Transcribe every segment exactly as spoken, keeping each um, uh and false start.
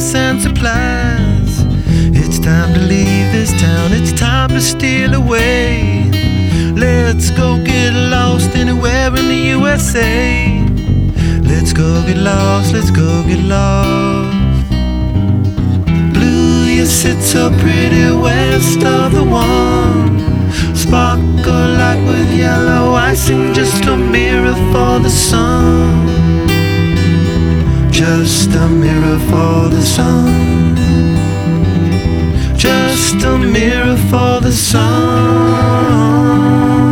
trunks and supplies. It's time to leave this town, it's time to steal away. Let's go get lost anywhere in the U S A. Let's go get lost, let's go get lost. Blue, you sit so pretty west of the one. Sparkle like with yellow icing, just a mirror for the sun. Just a mirror for the sun. Just a mirror for the sun.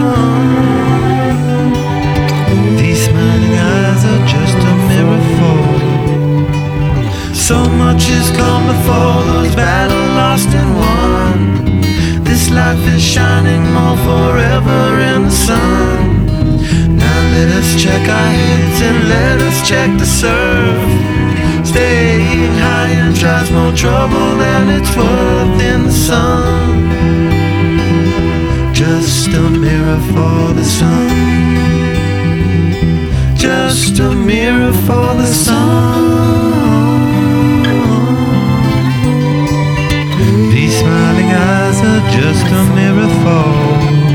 These smiling eyes are just a mirror for. So much has come before, those battles lost and won. This life is shining more forever in the sun. Now let us check our heads and let us check the surf. Staying high and tries more trouble than it's worth in the sun. Just a mirror for the sun. Just a mirror for the sun. These smiling eyes are just a mirror for.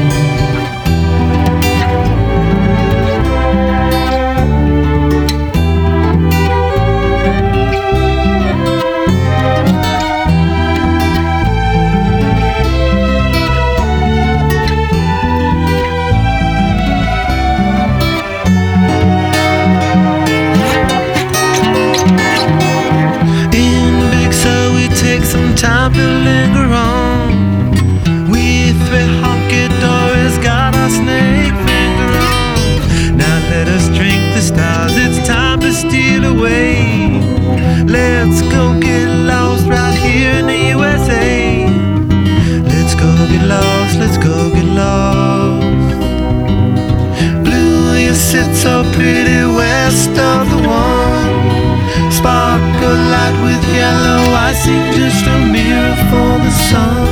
Some time to linger on. We three honky dories got our snake finger on. Now let us drink the stars, it's time to steal away. Let's go get lost right here in the U S A. Let's go get lost, let's go get lost. Blue, you sit so pretty west of the one. Sparkle light with yellow icing, just a mirror for the sun.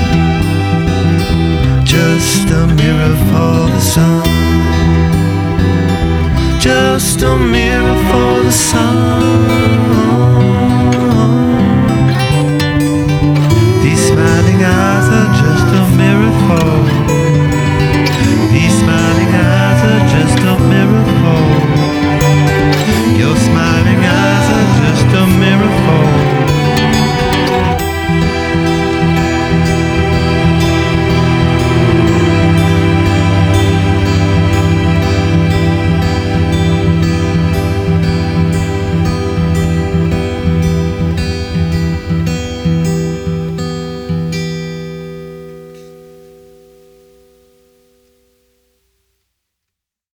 Just a mirror for the sun. Just a mirror for the sun.